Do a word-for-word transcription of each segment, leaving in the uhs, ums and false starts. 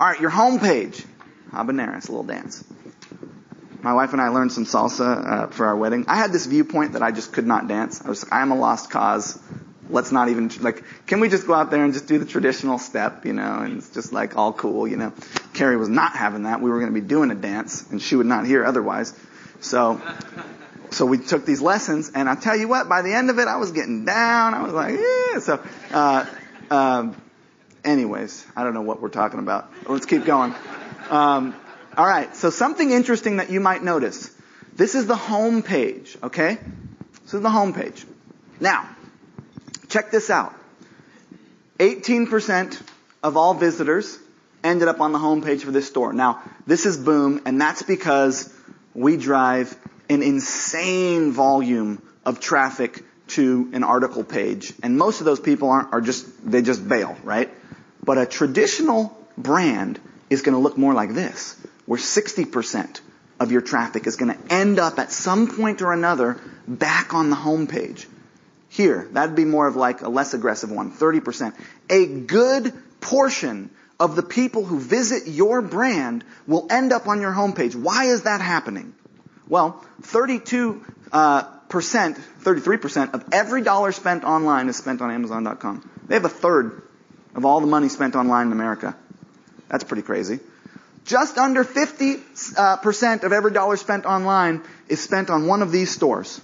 All right, your home page. Habanera, it's a little dance. My wife and I learned some salsa uh, for our wedding. I had this viewpoint that I just could not dance. I was like, I am a lost cause. Let's not even, like, can we just go out there and just do the traditional step, you know, and it's just like all cool, you know. Carrie was not having that. We were going to be doing a dance, and she would not hear otherwise. So, so we took these lessons, and I tell you what, by the end of it, I was getting down. I was like, yeah. So, uh, um, anyways, I don't know what we're talking about. Let's keep going. Um, all right. So something interesting that you might notice. This is the home page, okay? This is the home page. Now, check this out. eighteen percent of all visitors ended up on the home page for this store. Now, this is boom, and that's because we drive an insane volume of traffic to an article page. And most of those people aren't, are just, they just bail, right? But a traditional brand is going to look more like this, where sixty percent of your traffic is going to end up at some point or another back on the home page. Here, that'd be more of like a less aggressive one, thirty percent. A good portion of the people who visit your brand will end up on your homepage. Why is that happening? Well, thirty-two uh, percent, thirty-three percent of every dollar spent online is spent on Amazon dot com. They have a third of all the money spent online in America. That's pretty crazy. Just under fifty uh, percent of every dollar spent online is spent on one of these stores.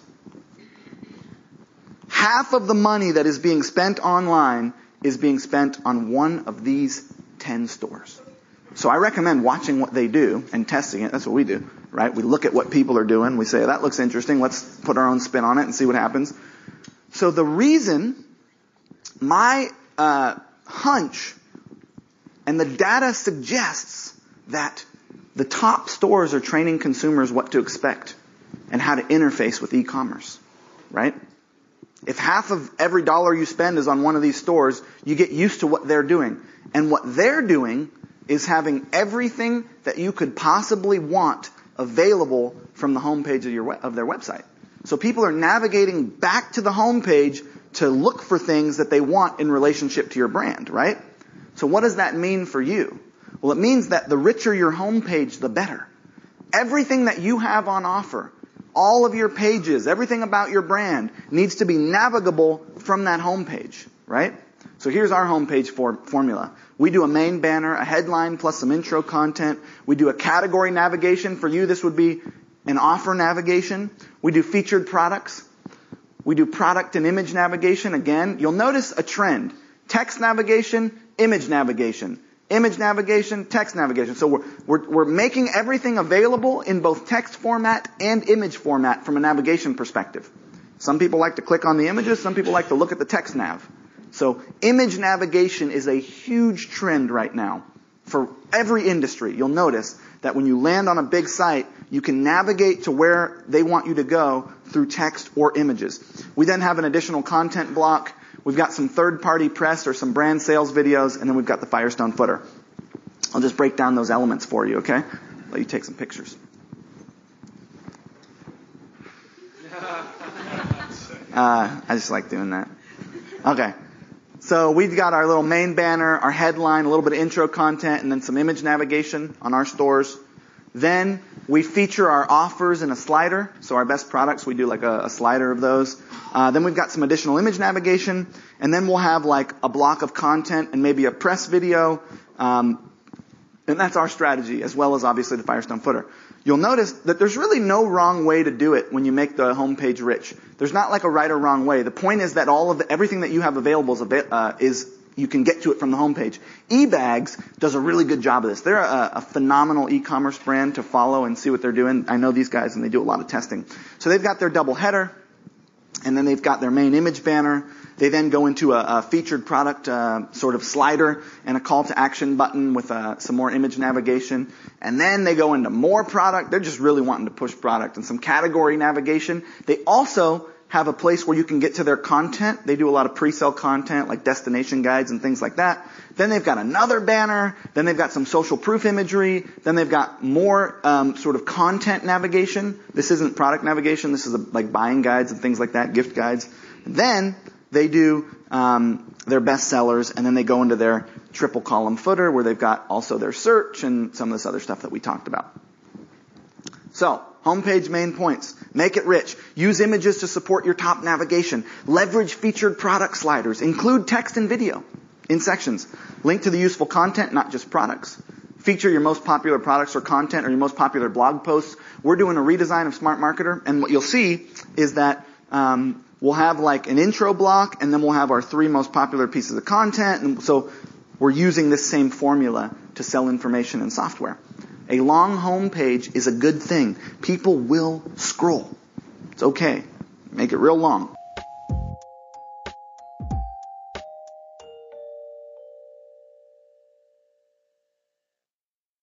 Half of the money that is being spent online is being spent on one of these ten stores. So I recommend watching what they do and testing it. That's what we do, right? We look at what people are doing. We say, that looks interesting. Let's put our own spin on it and see what happens. So the reason my uh, hunch and the data suggests that the top stores are training consumers what to expect and how to interface with e-commerce, right? If half of every dollar you spend is on one of these stores, you get used to what they're doing. And what they're doing is having everything that you could possibly want available from the homepage of your of their website. So people are navigating back to the homepage to look for things that they want in relationship to your brand, right? So what does that mean for you? Well, it means that the richer your homepage, the better. Everything that you have on offer, all of your pages, everything about your brand needs to be navigable from that homepage, right? So here's our homepage for formula. We do a main banner, a headline plus some intro content. We do a category navigation. For you, this would be an offer navigation. We do featured products. We do product and image navigation. Again, you'll notice a trend. Text navigation, image navigation. Image navigation, text navigation. So we're, we're, we're making everything available in both text format and image format from a navigation perspective. Some people like to click on the images. Some people like to look at the text nav. So image navigation is a huge trend right now for every industry. You'll notice that when you land on a big site, you can navigate to where they want you to go through text or images. We then have an additional content block. We've got some third-party press or some brand sales videos, and then we've got the Firestone footer. I'll just break down those elements for you, okay? Let you take some pictures. Uh, I just like doing that. Okay. So we've got our little main banner, our headline, a little bit of intro content, and then some image navigation on our stores. Then we feature our offers in a slider. So our best products, we do like a, a slider of those. Uh, then we've got some additional image navigation. And then we'll have like a block of content and maybe a press video. Um, and that's our strategy, as well as obviously the Firestone footer. You'll notice that there's really no wrong way to do it when you make the homepage rich. There's not like a right or wrong way. The point is that all of the, everything that you have available is, uh, is you can get to it from the homepage. eBags does a really good job of this. They're a, a phenomenal e-commerce brand to follow and see what they're doing. I know these guys, and they do a lot of testing. So they've got their double header, and then they've got their main image banner. They then go into a, a featured product uh, sort of slider and a call to action button with uh, some more image navigation. And then they go into more product. They're just really wanting to push product and some category navigation. They also have a place where you can get to their content. They do a lot of pre-sale content like destination guides and things like that. Then they've got another banner. Then they've got some social proof imagery. Then they've got more um, sort of content navigation. This isn't product navigation. This is a, like buying guides and things like that, gift guides. And then they do um, their best sellers, and then they go into their triple column footer where they've got also their search and some of this other stuff that we talked about. So, homepage main points. Make it rich. Use images to support your top navigation. Leverage featured product sliders. Include text and video in sections. Link to the useful content, not just products. Feature your most popular products or content or your most popular blog posts. We're doing a redesign of Smart Marketer, and what you'll see is that um, we'll have like an intro block, and then we'll have our three most popular pieces of content. And so we're using this same formula to sell information and software. A long home page is a good thing. People will scroll. It's okay. Make it real long.